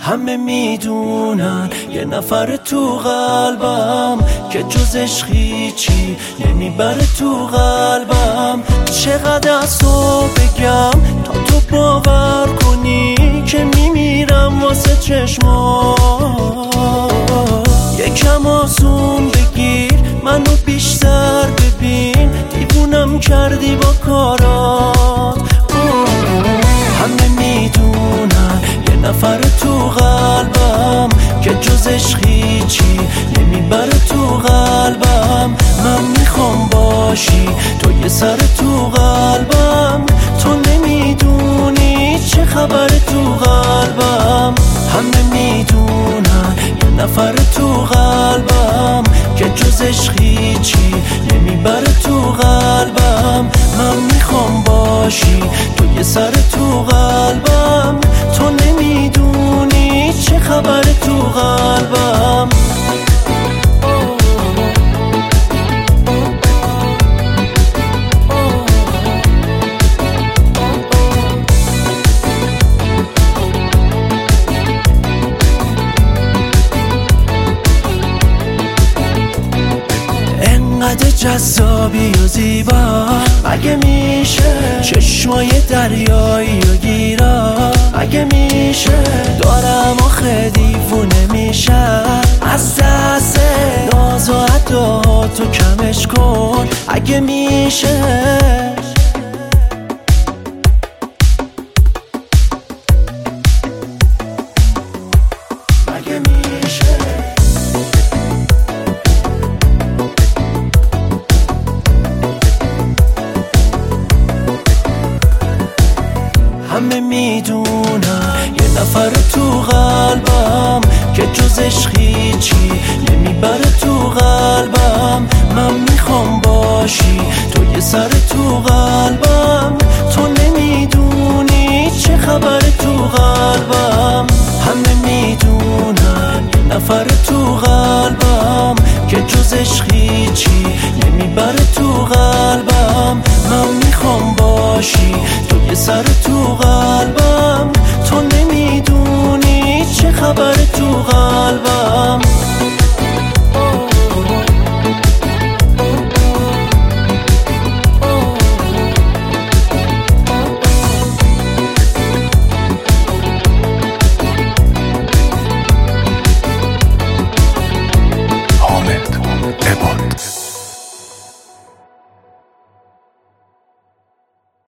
همه میدونن یه نفر تو قلبم که جز عشق هیچی نمیبره تو قلبم. چقدر از تو بگم تا تو باور کنی که میمیرم واسه چشمات. یکم آسون بگیر منو بیشتر ببین، دیوونم کردی با کارات. همه میدونن یه نفر تو قلبم که جز عشق هیچی نمیبره تو قلبم. من میخوام باشی تو یه سر تو قلبم، تو نمیدونی چه خبر تو قلبم. همه میدونن یه نفر تو قلبم که جز عشق هیچی نمیبره تو قلبم. من میخوام باشی تو یه سر تو قلبم، تو نمیدونی چه خبر تو قلبم. انقدر جذابی و زیبا مگه میشه؟ چشمای دریایی و گیرا مگه میشه؟ دارم آخه دیوونه میشم از دست ناز و عداتو کمش کن اگه میشه. مگه میشه؟ همه میدونن یه نفر تو قلبم که جز عشق هیچی نمیبره تو قلبم. من میخوام باشی تو یه سر تو قلبم، تو نمیدونی چه خبر تو قلبم. همه میدونن یه نفر تو قلبم که جز عشق هیچی نمیبره تو قلبم. من میخوام باشی تو یه سر تو قلبم،